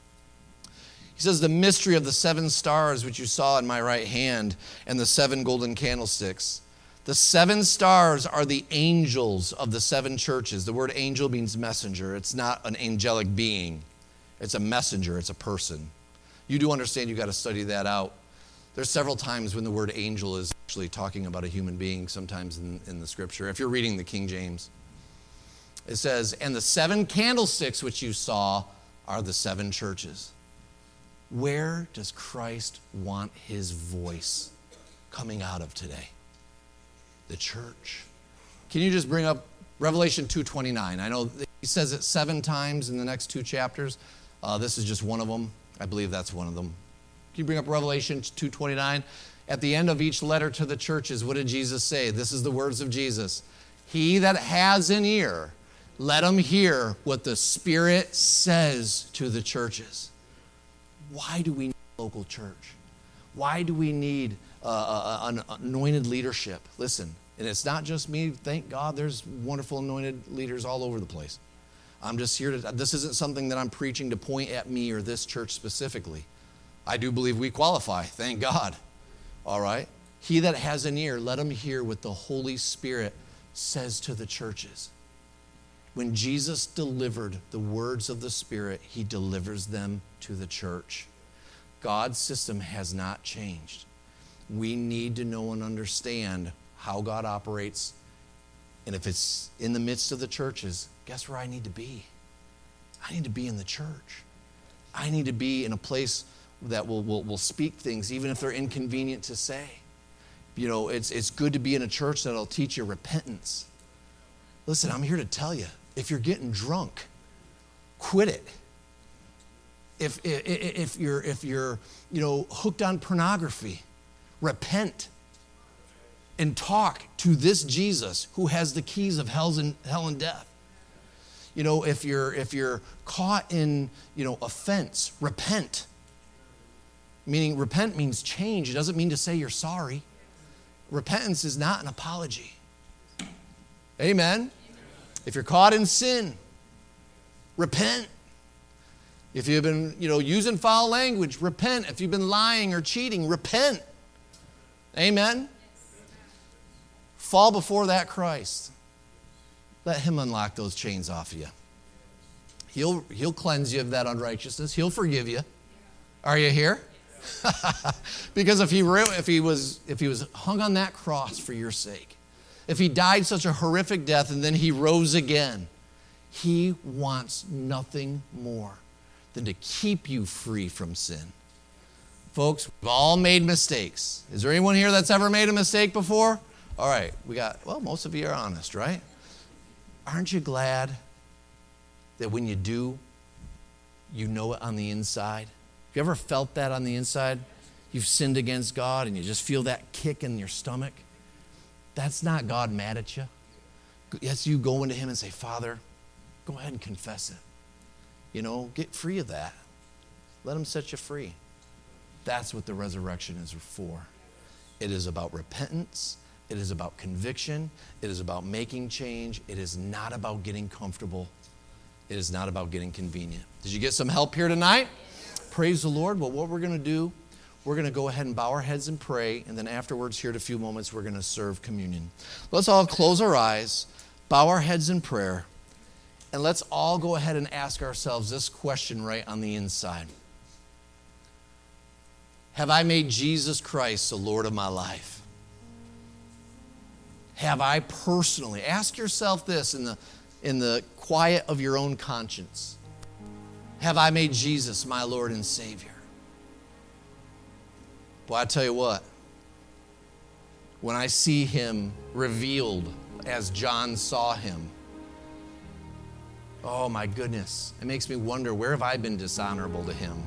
He says, the mystery of the 7 stars which you saw in my right hand and the 7 golden candlesticks. The 7 stars are the angels of the 7 churches. The word angel means messenger. It's not an angelic being. It's a messenger. It's a person. You do understand you got to study that out. There's several times when the word angel is actually talking about a human being, sometimes in the scripture. If you're reading the King James, it says, and the 7 candlesticks which you saw are the 7 churches. Where does Christ want his voice coming out of today? The church. Can you just bring up Revelation 2:29? I know he says it 7 times in the next 2 chapters. This is just one of them. I believe that's one of them. Can you bring up Revelation 2:29? At the end of each letter to the churches, what did Jesus say? This is the words of Jesus. He that has an ear, let him hear what the Spirit says to the churches. Why do we need a local church? Why do we need an anointed leadership? Listen, and it's not just me. Thank God there's wonderful anointed leaders all over the place. I'm just here this isn't something that I'm preaching to point at me or this church specifically. I do believe we qualify, thank God. All right? He that has an ear, let him hear what the Holy Spirit says to the churches. When Jesus delivered the words of the Spirit, he delivers them to the church. God's system has not changed. We need to know and understand how God operates. And if it's in the midst of the churches, guess where I need to be? I need to be in the church. I need to be in a place that will speak things, even if they're inconvenient to say. It's good to be in a church that'll teach you repentance. Listen, I'm here to tell you, if you're getting drunk, quit it. If you're hooked on pornography, repent and talk to this Jesus who has the keys of hell and death. If you're caught in, offense, repent. Meaning, repent means change. It doesn't mean to say you're sorry. Repentance is not an apology. Amen. If you're caught in sin, repent. If you've been, using foul language, repent. If you've been lying or cheating, repent. Amen. Fall before that Christ. Let him unlock those chains off of you. He'll cleanse you of that unrighteousness. He'll forgive you. Are you here? Because if he was hung on that cross for your sake, if he died such a horrific death and then he rose again, he wants nothing more than to keep you free from sin. Folks, we've all made mistakes. Is there anyone here that's ever made a mistake before? All right, most of you are honest, right? Aren't you glad that when you do, you know it on the inside? Have you ever felt that on the inside? You've sinned against God and you just feel that kick in your stomach? That's not God mad at you. Yes, you go into him and say, Father, go ahead and confess it. Get free of that. Let him set you free. That's what the resurrection is for. It is about repentance. It is about conviction. It is about making change. It is not about getting comfortable. It is not about getting convenient. Did you get some help here tonight? Praise the Lord. Well, what we're going to do, we're going to go ahead and bow our heads and pray, and then afterwards, here in a few moments, we're going to serve communion. Let's all close our eyes, bow our heads in prayer, and let's all go ahead and ask ourselves this question right on the inside. Have I made Jesus Christ the Lord of my life? Have I personally, ask yourself this in the quiet of your own conscience. Have I made Jesus my Lord and Savior? Well, I tell you what, when I see him revealed as John saw him, oh my goodness, it makes me wonder, where have I been dishonorable to him?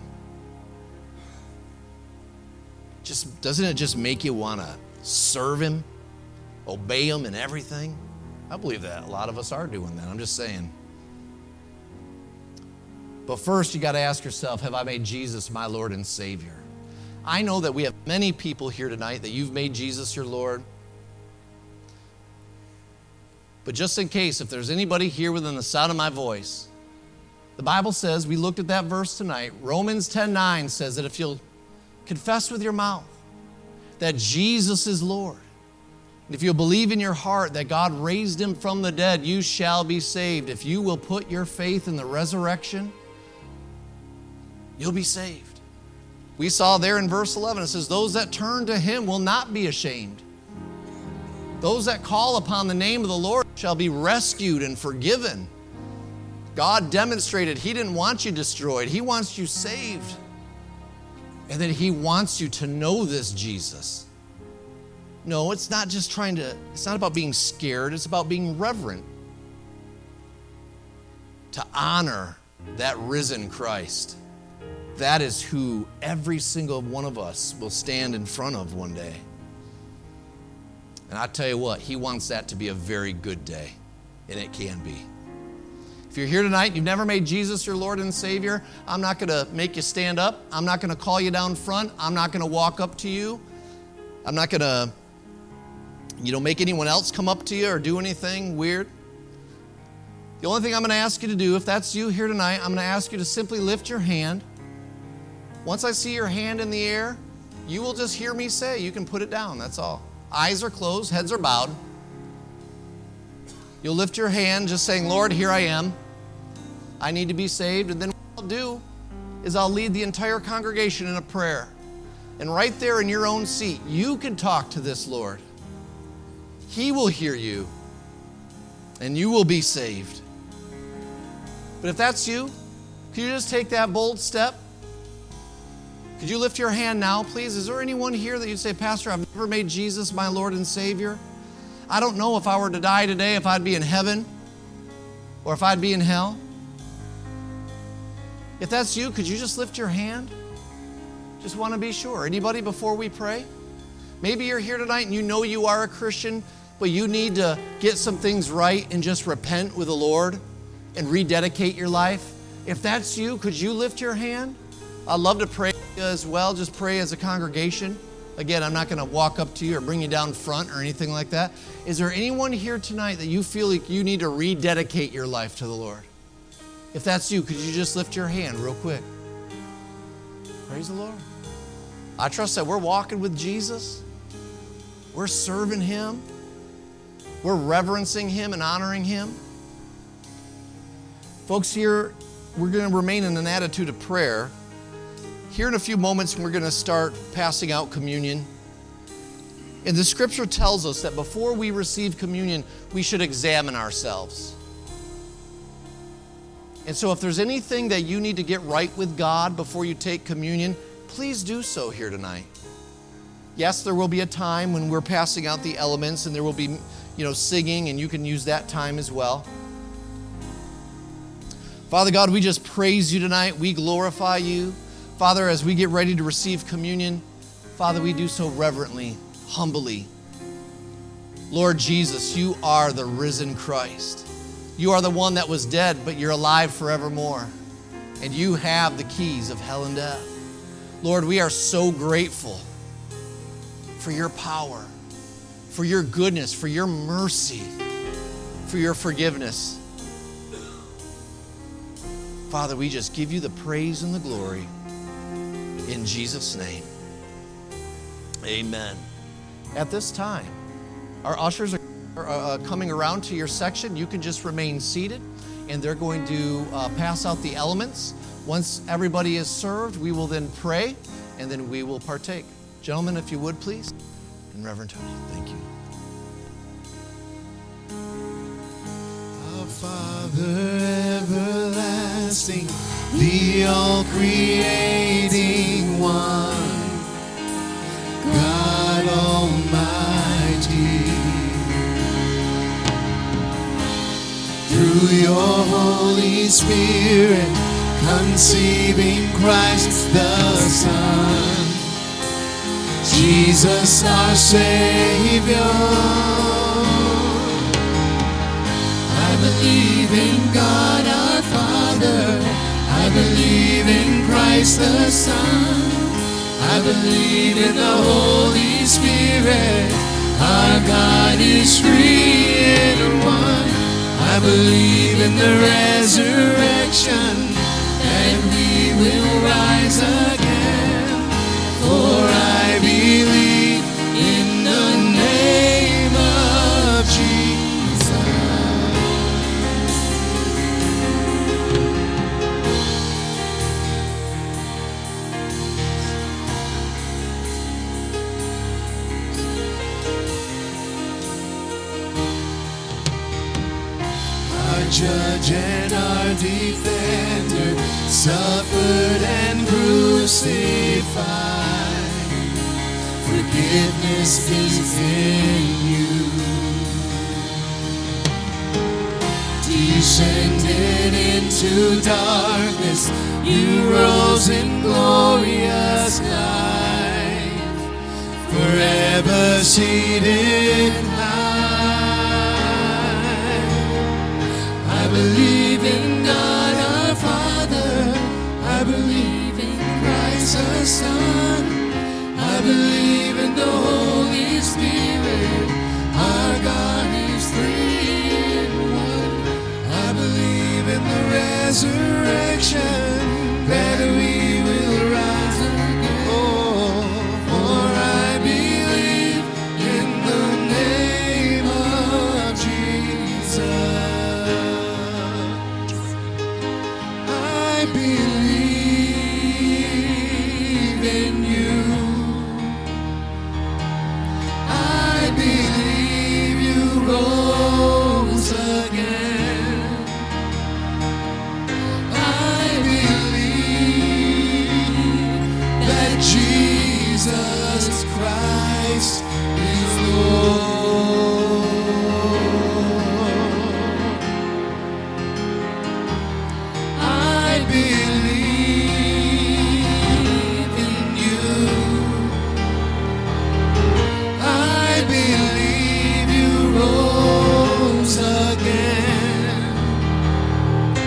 Doesn't it just make you want to serve him, obey him in everything? I believe that a lot of us are doing that. I'm just saying. But first, you got to ask yourself, have I made Jesus my Lord and Savior? I know that we have many people here tonight that you've made Jesus your Lord. But just in case, if there's anybody here within the sound of my voice, the Bible says, we looked at that verse tonight, Romans 10:9 says that if you'll confess with your mouth that Jesus is Lord, and if you'll believe in your heart that God raised him from the dead, you shall be saved. If you will put your faith in the resurrection, you'll be saved. We saw there in verse 11, it says, those that turn to him will not be ashamed. Those that call upon the name of the Lord shall be rescued and forgiven. God demonstrated he didn't want you destroyed. He wants you saved. And that he wants you to know this Jesus. No, it's not about being scared. It's about being reverent. To honor that risen Christ. That is who every single one of us will stand in front of one day. And I tell you what, he wants that to be a very good day. And it can be. If you're here tonight and you've never made Jesus your Lord and Savior, I'm not going to make you stand up. I'm not going to call you down front. I'm not going to walk up to you. I'm not going to, make anyone else come up to you or do anything weird. The only thing I'm going to ask you to do, if that's you here tonight, I'm going to ask you to simply lift your hand. Once I see your hand in the air, you will just hear me say, you can put it down, that's all. Eyes are closed, heads are bowed. You'll lift your hand just saying, Lord, here I am. I need to be saved. And then what I'll do is I'll lead the entire congregation in a prayer. And right there in your own seat, you can talk to this Lord. He will hear you. And you will be saved. But if that's you, could you just take that bold step? Could you lift your hand now, please? Is there anyone here that you'd say, Pastor, I've never made Jesus my Lord and Savior? I don't know if I were to die today, if I'd be in heaven or if I'd be in hell. If that's you, could you just lift your hand? Just want to be sure. Anybody before we pray? Maybe you're here tonight and you know you are a Christian, but you need to get some things right and just repent with the Lord and rededicate your life? If that's you, could you lift your hand? I'd love to pray as well. Just pray as a congregation. Again, I'm not going to walk up to you or bring you down front or anything like that. Is there anyone here tonight that you feel like you need to rededicate your life to the Lord? If that's you, could you just lift your hand real quick? Praise the Lord. I trust that we're walking with Jesus. We're serving Him. We're reverencing Him and honoring Him. Folks, here, we're going to remain in an attitude of prayer. Here in a few moments, we're going to start passing out communion. And the scripture tells us that before we receive communion, we should examine ourselves. And so if there's anything that you need to get right with God before you take communion, please do so here tonight. Yes, there will be a time when we're passing out the elements and there will be, singing, and you can use that time as well. Father God, we just praise you tonight. We glorify you. Father, as we get ready to receive communion, Father, we do so reverently, humbly. Lord Jesus, you are the risen Christ. You are the one that was dead, but you're alive forevermore. And you have the keys of hell and death. Lord, we are so grateful for your power, for your goodness, for your mercy, for your forgiveness. Father, we just give you the praise and the glory in Jesus' name. Amen. At this time, our ushers are coming around to your section. You can just remain seated, and they're going to pass out the elements. Once everybody is served, we will then pray, and then we will partake. Gentlemen, if you would, please. And Reverend Tony, thank you. Our Father everlasting, the all-creating one, God Almighty, through your Holy Spirit, conceiving Christ the Son, Jesus our Savior. I believe in God our Father, I believe in Christ the Son, I believe in the Holy Spirit, our God is three in one. I believe in the resurrection, and we will rise again, for I believe in the name of Jesus. Our judge and our defender, suffered and crucified. Forgiveness is in you. Descended into darkness, you rose in glorious life, forever seated high. I believe in God our Father, I believe in Christ the Son, I believe in the Holy Spirit, our God is three in one. I believe in the resurrection, that we will rise again. Oh, for I believe in the name of Jesus. I believe in you. I believe you rose again. I believe that Jesus Christ is Lord. I believe in you. I believe you rose again.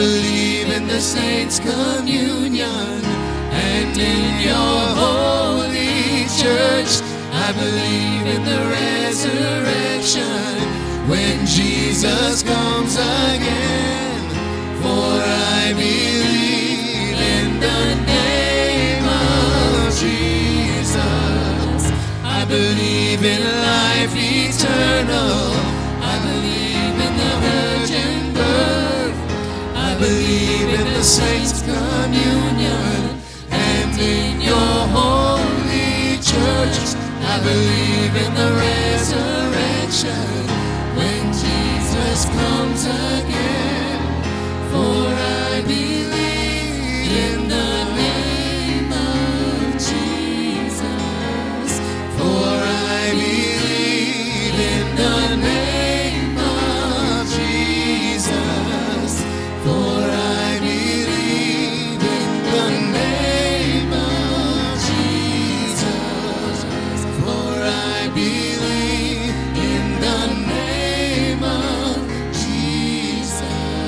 believe in the saints' communion and in your holy church. I believe in the resurrection when Jesus comes again. For I believe in the name of Jesus. I believe in life eternal. I believe in the virgin birth. I believe in the saints' communion and in your holy church. I believe in the resurrection when Jesus comes again. For I believe in the name of Jesus. For I believe in the name of Jesus. For I believe in the name of Jesus. For I believe in the name of Jesus.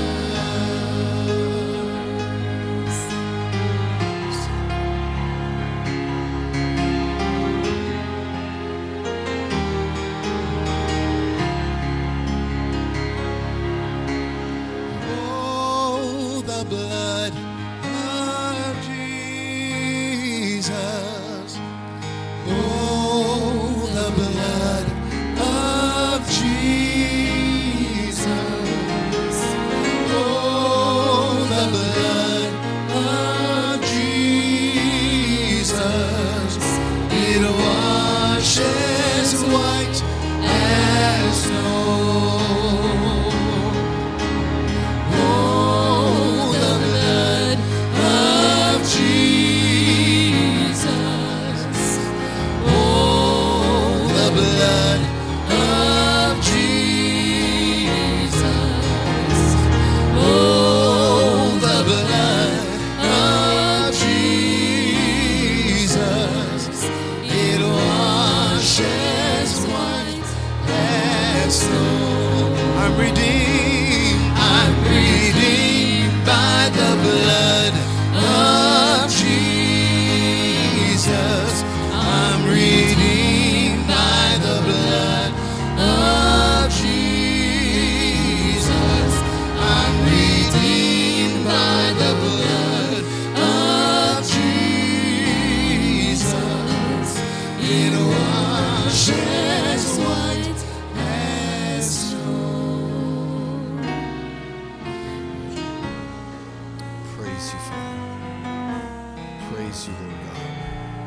Oh, the blood of Jesus. Oh, the blood of Jesus. Oh, the blood of Jesus. It washes white as snow. Oh, the blood of Jesus. Oh, the blood of Jesus. Oh, the blood of Jesus. It washes white as snow. I'm redeemed. I'm redeemed by the blood of Jesus. I'm redeemed by the blood of Jesus. I'm redeemed by the blood of Jesus. It washes white as snow. Praise you, Father. Praise you, Lord God.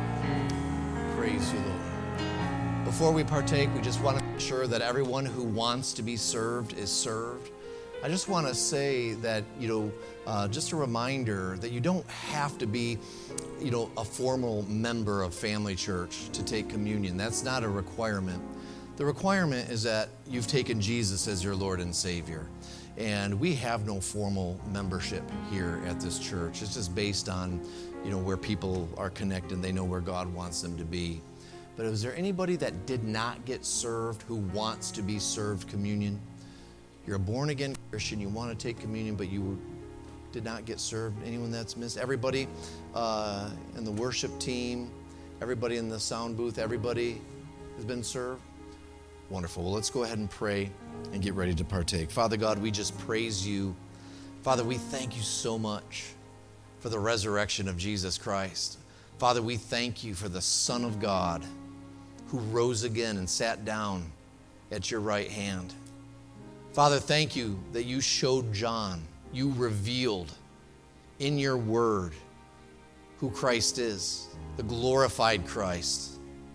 Praise you, Lord. Before we partake, we just want to make sure that everyone who wants to be served is served. I just want to say that, just a reminder that you don't have to be, a formal member of Family Church to take communion. That's not a requirement. The requirement is that you've taken Jesus as your Lord and Savior. And we have no formal membership here at this church. It's just based on, where people are connected. They know where God wants them to be. But is there anybody that did not get served who wants to be served communion? You're a born-again Christian. You want to take communion, but you did not get served. Anyone that's missed? Everybody in the worship team, everybody in the sound booth, everybody has been served? Wonderful. Well, let's go ahead and pray and get ready to partake. Father God, we just praise you. Father, we thank you so much for the resurrection of Jesus Christ. Father, we thank you for the Son of God who rose again and sat down at your right hand. Father, thank you that you showed John, you revealed in your word who Christ is, the glorified Christ.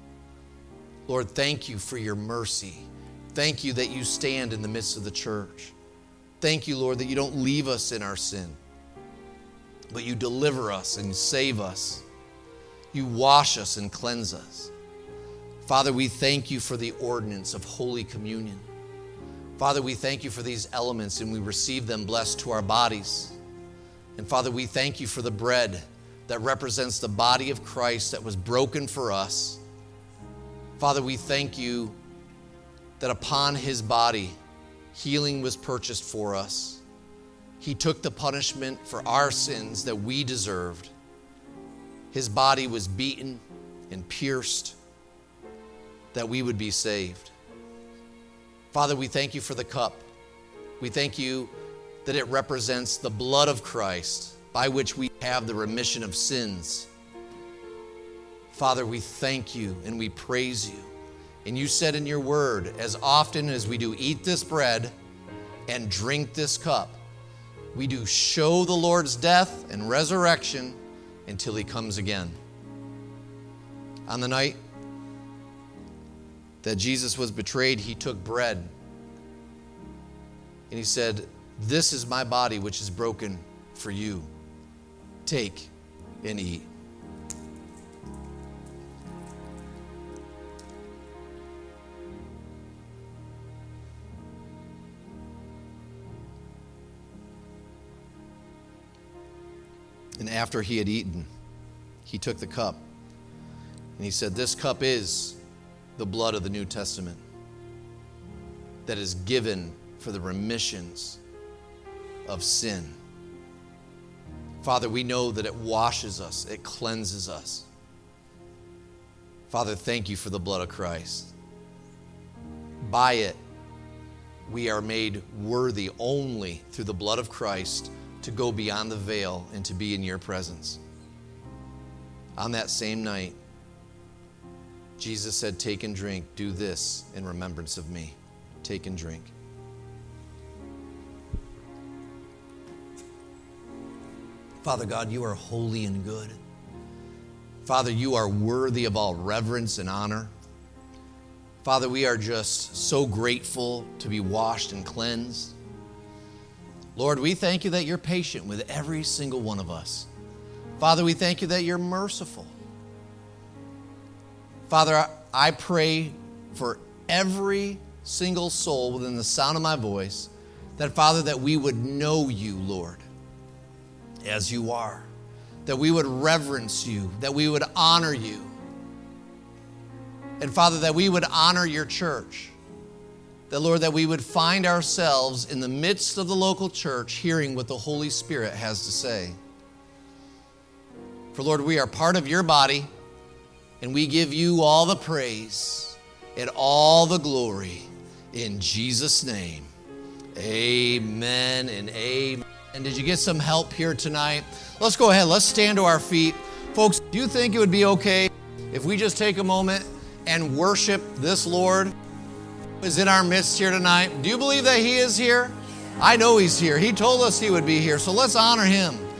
Lord, thank you for your mercy. Thank you that you stand in the midst of the church. Thank you, Lord, that you don't leave us in our sin, but you deliver us and save us. You wash us and cleanse us. Father, we thank you for the ordinance of Holy Communion. Father, we thank you for these elements and we receive them blessed to our bodies. And Father, we thank you for the bread that represents the body of Christ that was broken for us. Father, we thank you that upon his body, healing was purchased for us. He took the punishment for our sins that we deserved. His body was beaten and pierced that we would be saved. Father, we thank you for the cup. We thank you that it represents the blood of Christ by which we have the remission of sins. Father, we thank you and we praise you. And you said in your word, as often as we do eat this bread and drink this cup, we do show the Lord's death and resurrection until he comes again. On the night that Jesus was betrayed, he took bread and he said, "This is my body which is broken for you. Take and eat." And after he had eaten, he took the cup and he said, "This cup is the blood of the New Testament that is given for the remissions of sin." Father, we know that it washes us, it cleanses us. Father, thank you for the blood of Christ. By it, we are made worthy only through the blood of Christ to go beyond the veil and to be in your presence. On that same night, Jesus said, "Take and drink. Do this in remembrance of me." Take and drink. Father God, you are holy and good. Father, you are worthy of all reverence and honor. Father, we are just so grateful to be washed and cleansed. Lord, we thank you that you're patient with every single one of us. Father, we thank you that you're merciful. Father, I pray for every single soul within the sound of my voice, that, Father, that we would know you, Lord, as you are, that we would reverence you, that we would honor you, and, Father, that we would honor your church. That, Lord, that we would find ourselves in the midst of the local church hearing what the Holy Spirit has to say. For, Lord, we are part of your body, and we give you all the praise and all the glory in Jesus' name. Amen and amen. And did you get some help here tonight? Let's go ahead. Let's stand to our feet. Folks, do you think it would be okay if we just take a moment and worship this Lord is in our midst here tonight? Do you believe that he is here? I know he's here. He told us he would be here. So let's honor him.